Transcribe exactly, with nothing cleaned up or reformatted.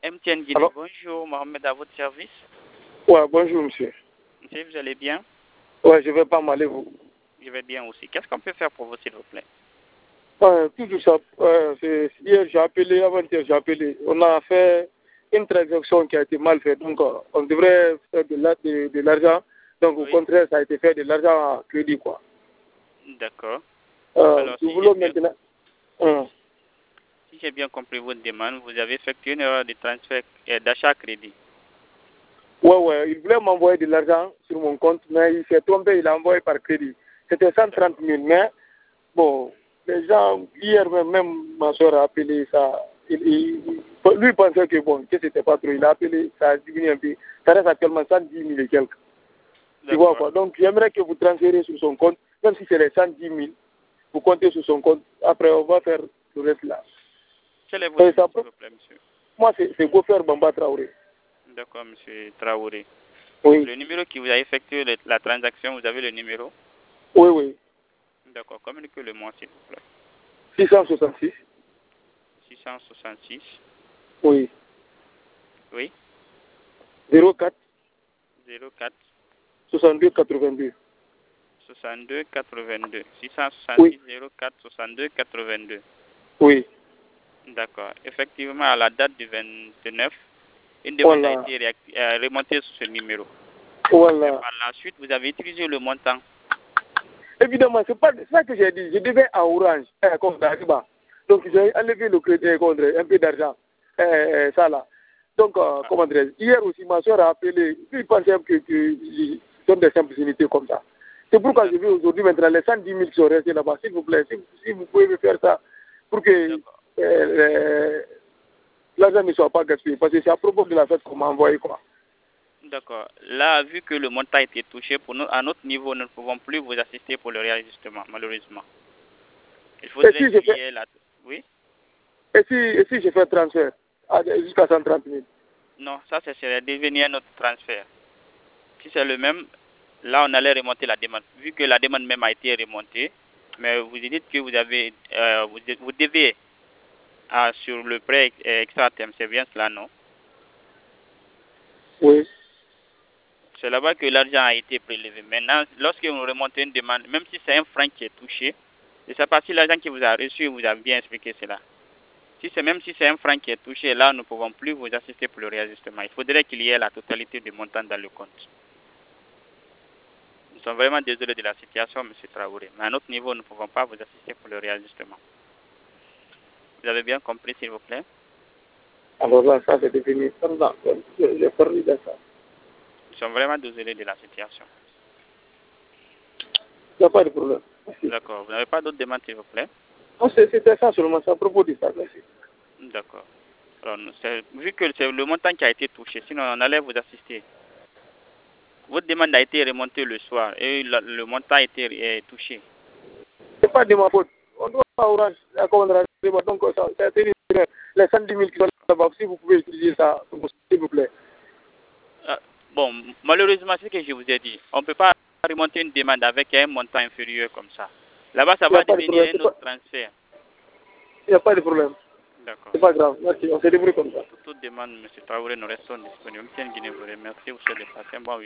M T N Guinée, Alors? bonjour, Mohamed à votre service. Ouais, bonjour monsieur. Monsieur, vous allez bien? Ouais, je vais pas mal et vous. Je vais bien aussi. Qu'est-ce qu'on peut faire pour vous, s'il vous plaît? Ouais, toujours ça. Ouais, c'est- hier j'ai appelé, avant-hier j'ai appelé. On a fait une transaction qui a été mal faite. Donc euh, on devrait faire de la- de- de l'argent. Donc au Oui. contraire, ça a été fait de l'argent à crédit quoi. D'accord. Euh, Alors, nous si j'ai voulons bien, maintenant. Hum. si j'ai bien compris votre demande, vous avez effectué une erreur de transfert euh, d'achat à crédit. Ouais, ouais, il voulait m'envoyer de l'argent sur mon compte, mais il s'est trompé, il a envoyé par crédit. C'était cent trente mille, mais bon, les gens, hier même, même ma soeur a appelé ça. Il, il, il- lui pensait que bon, que c'était pas trop. Il a appelé, ça a diminué un peu. Ça reste actuellement cent dix mille et quelques. Tu vois D'accord. quoi? Donc j'aimerais que vous transférez sur son compte, même si c'est les cent dix mille, vous comptez sur son compte. Après, on va faire le reste là. Quel est votre Et ça, nom, s'il vous plaît, monsieur? moi, c'est c'est Gofer Bamba Traoré. D'accord, monsieur Traoré. Oui, Le numéro qui vous a effectué le- la transaction, vous avez le numéro? oui, oui. D'accord, communiquez-le moi, s'il vous plaît. six cent soixante-six. six cent soixante-six. Oui. Oui. zéro quatre zéro quatre soixante-deux quatre-vingt-deux. soixante-deux quatre-vingt-deux. six cent soixante-six Oui, zéro quatre soixante-deux quatre-vingt-deux. oui. D'accord. Effectivement, à la date du vingt-neuf, une demande a Voilà. été réacti- euh, remontée sur ce numéro. Mais Voilà. par la suite, vous avez utilisé le montant. Évidemment, c'est pas c'est ça que j'ai dit. Je devais à Orange, euh, comme Dariba. Donc j'ai enlevé le crédit, euh, comment dire, un peu d'argent. Euh, euh, ça là. Donc, euh, Ah, comment dire, hier aussi, ma soeur a appelé. Il pensait que, que ils donnent des simples unités comme ça. C'est pourquoi je vais aujourd'hui maintenant les cent dix mille qui sont restés là-bas. S'il vous plaît, si, si vous pouvez me faire ça pour que euh, d'accord. euh, l'argent ne soit pas gaspillé. Parce que c'est à propos de la fête qu'on m'a envoyé quoi. D'accord. Là, vu que le montant a été touché, pour nous, à notre niveau, nous ne pouvons plus vous assister pour le réajustement, malheureusement. Il Et faudrait si je qu'il y fais, ait la... Oui? et si, et si je fais transfert à- jusqu'à cent trente mille. Non, ça, ça serait devenir notre transfert. Si c'est le même, là, on allait remonter la demande. Vu que la demande même a été remontée, mais vous dites que vous avez, euh, vous, de- vous devez ah, sur le prêt euh, extra terme, c'est bien cela, non? Oui. C'est là-bas que l'argent a été prélevé. Maintenant, lorsque vous remontez une demande, même si c'est un franc qui est touché, je ne sais pas si l'argent qui vous a reçu vous a bien expliqué cela. Si c'est même si c'est un franc qui est touché, là, nous ne pouvons plus vous assister pour le réajustement. Il faudrait qu'il y ait la totalité du montant dans le compte. Nous sommes vraiment désolés de la situation, M. Traoré. Mais à notre niveau, nous ne pouvons pas vous assister pour le réajustement. Vous avez bien compris, s'il vous plaît? Alors là, ça c'est devenu. Non, j'ai perdu de ça. Nous sommes vraiment désolés de la situation. Il n'y a pas de problème. Merci. D'accord. Vous n'avez pas d'autres demandes, s'il vous plaît? Non, c'est- c'était ça seulement, c'est à propos de ça. Merci. D'accord. Alors, nous- c'est- vu que c'est le montant qui a été touché, sinon on allait vous assister. Votre demande a été remontée le soir et le, le montant a été euh, touché. C'est pas de ma faute. On doit pas orange, la commande rentrée, donc ça, ça c'est une- les cent dix mille qui sont là-bas, si vous pouvez utiliser ça, s'il vous plaît. Ah, bon, malheureusement, c'est ce que je vous ai dit. On ne peut pas remonter une demande avec un montant inférieur comme ça. Là-bas, ça Il n'y a va pas de devenir problème. un c'est autre pas- transfert. Il n'y a pas de problème. D'accord. C'est pas grave. Merci. On se débrouille comme ça. Pour toute demande, M. Traoré, nous restons disponibles. M. Guinée vous remercie. Vous souhaite de passer un bon week-end.